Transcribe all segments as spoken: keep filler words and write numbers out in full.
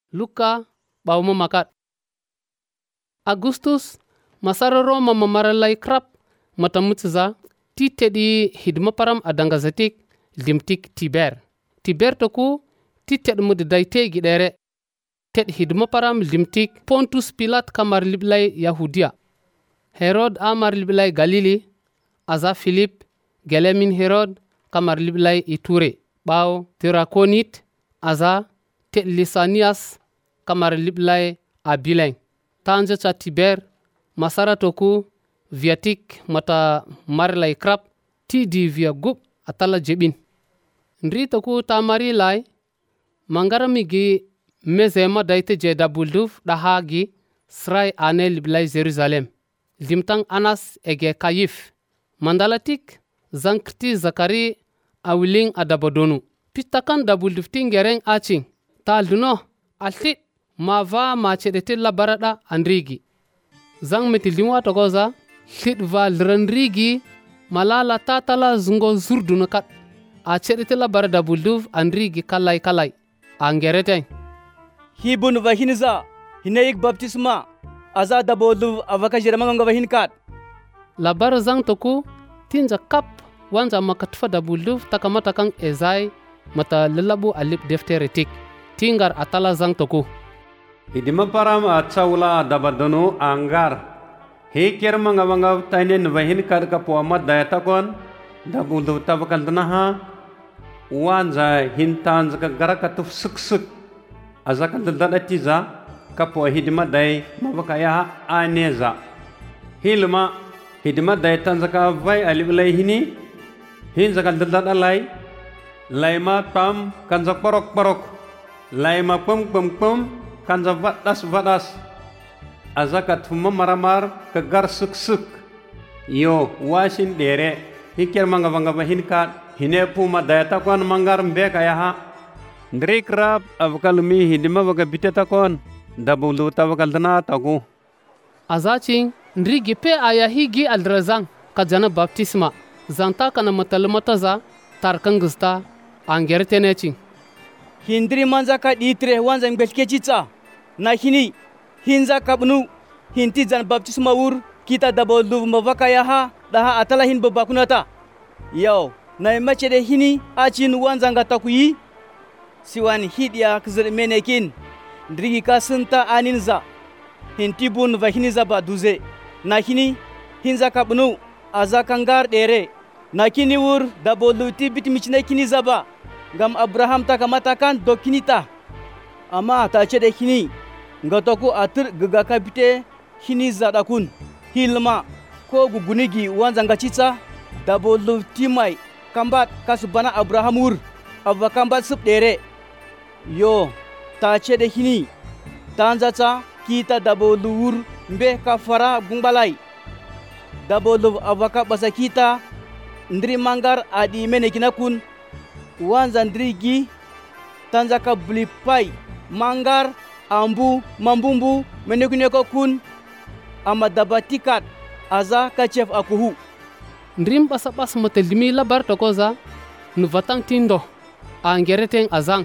Luka ɓawma makat. Augustus masara Roma mamaralai krap mata mutza ti teɗi hidma param adanga zatik limtik Tiber. Tiber toku ti teɗ mudday te gidere. Teɗ hidma param limtik Pontus Pilat kamar liblay Yahudia. Herod amar liblay Galili. Aza Philip gelemin Herod kamar liblay Iture. Ɓaw Tirakonit aza teɗ Lisanias kamar liblay Abileng. Tanja cha Tiber masara toku viatik mata marlay krap ti di via gup atala jebin. Nri toku ta mari lay mangarami gi mezema daite je dabulduf dahagi sray ane liblay Jerusalem. Limtang Anas ege Kayif. Mandalatik zankrti Zakari awiling adabodonu. Pitakan dabulduf tingereng aching. Ta luno altit mava ma chedete labarada andrigi. Zang metilingwa togoza lit va lrandrigi malala tatala zungo zurdunakat. A chedete labarada bulduf andrigi kalay kalay. Angereteng. Hibun vahiniza hineik baptisma aza dabolduf avaka jeramanga vahinkat. Labar zang toku tinja kap wanja makatfa dabulduf takamata ezai mata lelabu alip defteretik. Tingar atala zang toku. Hidima param achawla dabadono anggar. He kermanga manga tainen vahin karka puamat dayatakon dabuldu tabakaldanaha wanja hintan zaka garaka tuf suksuk azaka dadatiza kapo hidima day mabakaya aneza. Hilma hidima day tanzaka vai aliblay hini hin zaka dadalay layma tam kanza parok parok layma pum pum pum kanza vadas vadas azakat fuma maramar kegar suk suk yo wasin dere hikir manga manga bahinkat hine puma dayata kon mangar mbek ayaha ndrikrab avkalmi hidima baga bitata kon dabulu tabakal dana tagu Azacing ndrigi pe ayahi gi aldrazang kajana baptisma zanta kana matalmataza tarkangsta angertenecing. Hindri manza ka ditre wanza mbelkechitsa na hini hinza kabnu hinti zan baptisma ur kita daboldu mavakayaha daha atala hin babakunata yo na imachede hini achin wanza ngatakuyi siwan hidia kzir menekin ndrigi kasunta aninza hinti bun vahiniza baduze na hini hinza kabnu azakangar dere na kini ur daboldu tibit michne kini zaba gam Abraham takamatakan dokinita ama ta chede hini ngatoku atur gagaka bite hini zadakun hilma ko gugunigi wanza ngachitsa dabolu timai kambat kasubana Abrahamur ava kambat subdere yo ta chede hini tanzacha kita dabolu ur mbe kafara gumbalai dabolu avaka basakita ndri mangar adi menekinakun wanza ndrigi tanzaka blipai mangar ambu mambumbu menekuneko kun amadabatikat aza kachef akuhu. Ndrim basa bas matelimi labar tokoza nuvatang tindo angereteng azang.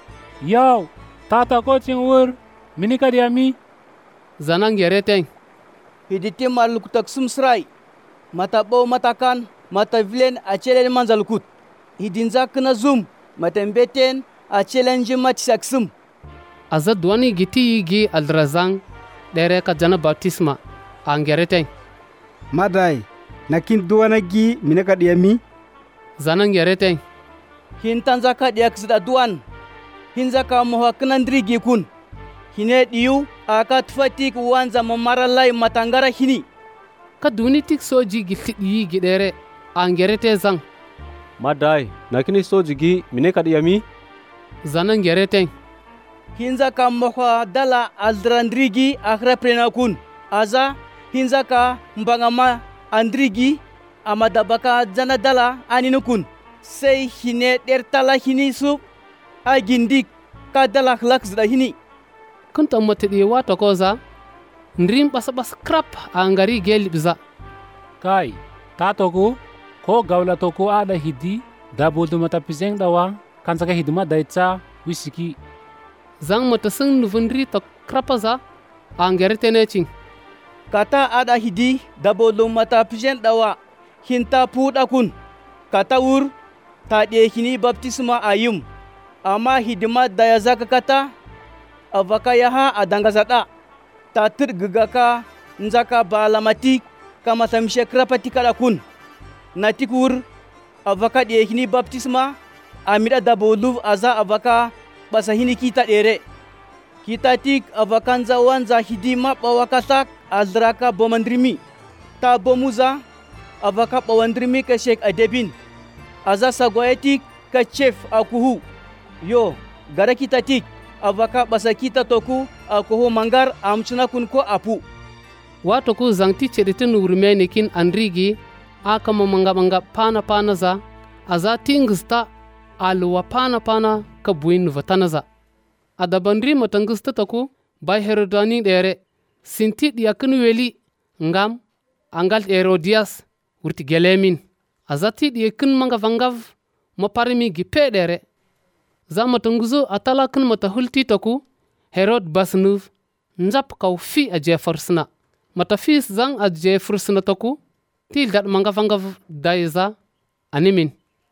Yaw tata coaching ur minika diami zanang gereteng. Hiditi malukutak sumsrai mata bau matakan mata vilen achelen manzalukut. Hidinza kena zoom matembeten achelen jimatisaksum. Aza duani giti gi aldrazang dere ka jana baptisma angereteng. Madai nakin duana gi minaka diami zanang gereteng. Hintanza ka diak zida duan hinza ka moha kenandri gi kun hine diu aka tfatik wanza mamaralai matangara hini ka duni tik soji gi yi gi dere angerete zang. Madai nakini soji gi minaka diami zanang gereteng. Hinza ka moha dala aldrandrigi akhra prenakun aza hinza ka mbangama andrigi amadabaka jana dala aninukun sei hine dertala hini sub agindik ka dala khlak zda hini kunta matedi wato koza ndrim basabas krap angari gelibza kai tatoku ko gawla toku ada hidi dabudu mata piseng dawa kansaka hidma daitsa wisiki zang mata sing nuvundri ta krapaza angere tenecing. Kata ada hidi dabolum mata pijen dawa hinta puda kun. Kata ur ta de hini baptisma ayum. Ama hidima daya zaka kata avaka yaha adanga zata. Ta tergegaka nzaka balamatik kama tamshe krapati kala kun. Natikur avaka de hini baptisma amida dabolu aza avaka basa hini kita dere. Kita tik avakanza wanza hidima pawakasak azraka bomandrimi. Ta bomuza avaka pawandrimi ka Sheikh Adebin. Aza sagoyetik ka chef akuhu. Yo, gara kita tik avaka basa kita toku akuhu mangar amchuna kun ko apu. Wato ku zangti cheditin urmenikin andrigi aka manga manga pana pana za aza tingsta alwa pana pana ka buin vatanaza. Adabandri matangista taku by Herodani dere sinti diakun weli ngam angal Herodias urti gelemin. Azati diakun manga vangav maparimi gipe dere. Za matanguzo atala kun matahulti taku Herod basnuv nzap kau fi a Jeffersona. Matafis zang a Jeffersona taku til dat manga vangav daiza animin.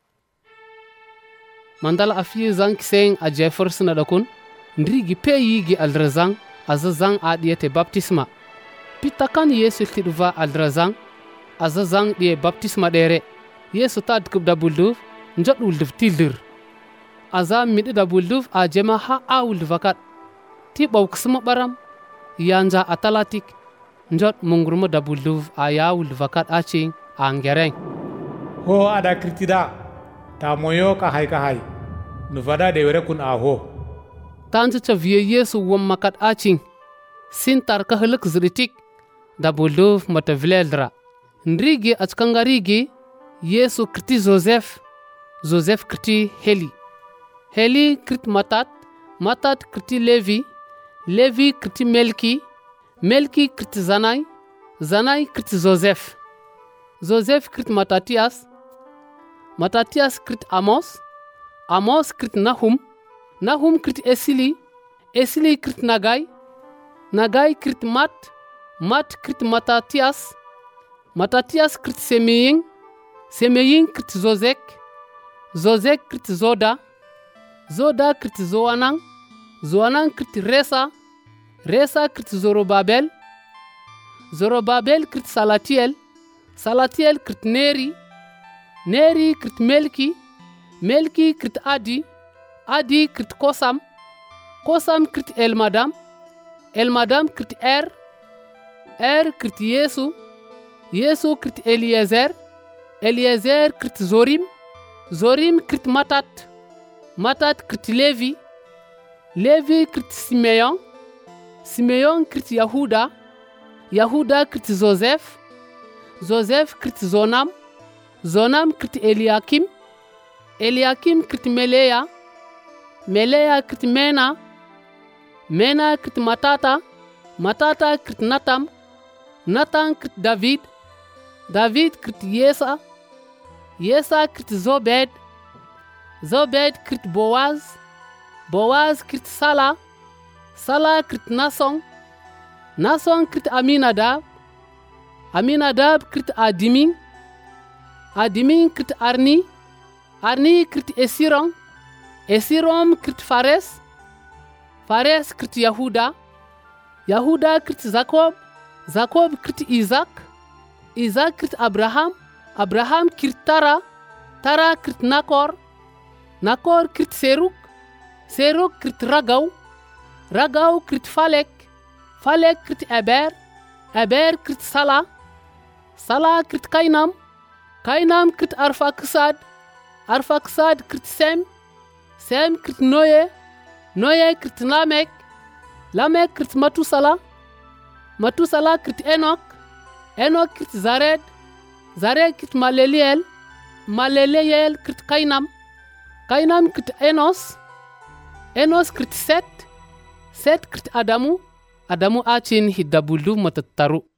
Mandala afi zang kiseng a Jeffersona dakun ndrigi pe yigi aldrazang azazang adiyete baptisma. Pitakan Yesu tidva aldrazang azazang diye baptisma dere. Yesu tad kub dabulduf njot ulduf tildir. Aza midi dabulduf a jema ha a ulvakat. Ti baw ksma baram yanja atalatik njot mungurma dabulduf a ya ulvakat aching angereng. Ho ada kritida ta moyo ka hay ka hay. Nuvada dewere kun a ho. Tanzu cha viye Yesu wam makat aching sin tarka halik zritik dabulduf mata vleldra. Ndrigi achkangarigi Yesu kriti Joseph, Joseph kriti Heli. Heli krit Matat, Matat kriti Levi, Levi kriti Melki, Melki kriti Zanai, Zanai kriti Joseph. Joseph krit Matatias, Matatias krit Amos, Amos krit Nahum, Nahum krit Esili, Esili krit Nagai, Nagai krit Mat, Mat krit Matatias, Matatias krit Semeyin, Semeyin krit Zozek, Zozek krit Zoda, Zoda krit Zoanang, Zoanang krit Resa, Resa krit Zorobabel, Zorobabel krit Salatiel, Salatiel krit Neri, Neri krit Melki, Melki krit Adi, Adi krit Kosam, Kosam krit Elmadam, Elmadam krit Er, Er krit Yesu, Yesu krit Eliezer, Eliezer krit Zorim, Zorim krit Matat, Matat krit Levi, Levi krit Simeon, Simeon krit Yahuda, Yahuda krit Joseph, Joseph krit Zonam, Zonam krit Eliakim, Eliakim krit Melea, Melea krit Mena, Mena krit Matata, Matata krit Natam, Natan krit David, David krit Yesa, Yesa krit Zobed, Zobed krit Boaz, Boaz krit Sala, Sala krit Nason, Nason krit Aminadab, Aminadab krit Adimin, Adimin krit Arni, Arni krit Esiron, Esiron krit Fares, Fares krit Yahuda, Yahuda krit Jacob, Jacob krit Isaac, Isaac krit Abraham, Abraham krit Tara, Tara krit Nakor, Nakor krit Seruk, Seruk krit Ragau, Ragau krit Falek, Falek krit Eber, Eber krit Sala, Sala krit Kainam, Kainam krit Arfaksad, Arfaksad krit Sem, Sem krit Noye, Noye krit Lamek, Lamek krit Matusala, Matusala krit Enoch, Enoch krit Zared, Zared krit Maleliel, Maleliel krit Kainam, Kainam krit Enos, Enos krit Set, Set krit Adamu, Adamu achin hidabulu matataru.